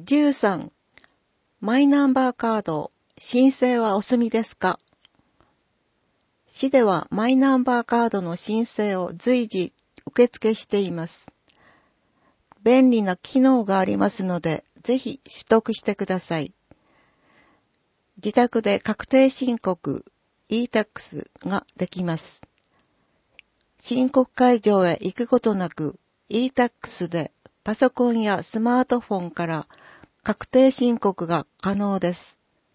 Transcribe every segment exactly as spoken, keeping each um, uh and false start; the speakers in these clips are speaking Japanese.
じゅうさん、マイナンバーカード、申請はお済みですか？市ではマイナンバーカードの申請を随時受付しています。便利な機能がありますので、ぜひ取得してください。自宅で確定申告 イータックス ができます。申告会場へ行くことなく イータックス でパソコンやスマートフォンから確定申告が可能です。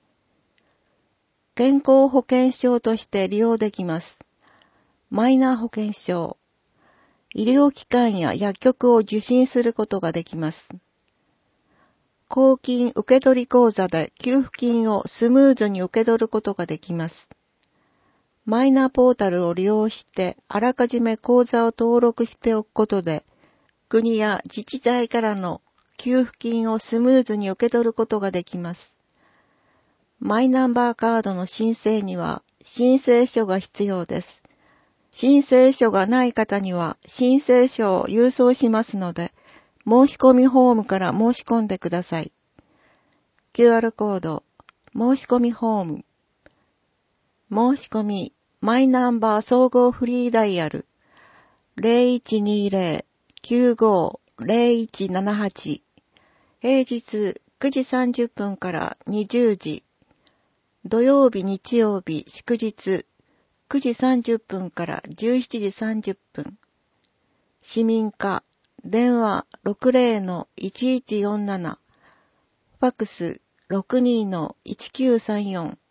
健康保険証として利用できます。マイナー保険証。医療機関や薬局を受診することができます。公金受取口座で給付金をスムーズに受け取ることができます。マイナポータルを利用してあらかじめ口座を登録しておくことで、国や自治体からの給付金をスムーズに受け取ることができます。マイナンバーカードの申請には申請書が必要です。申請書がない方には申請書を郵送しますので、申し込みフォームから申し込んでください。キューアール コード、申し込みフォーム、申し込み、マイナンバー総合フリーダイヤル、ゼロいちにゼロ きゅうご ゼロいちななはち、平日くじさんじゅっぷんからにじゅうじ、土曜日日曜日祝日くじさんじゅっぷんからじゅうしちじさんじゅっぷん、市民課、電話 ろくゼロのいちいちよんなな、ファックス ろくにのいちきゅうさんよん、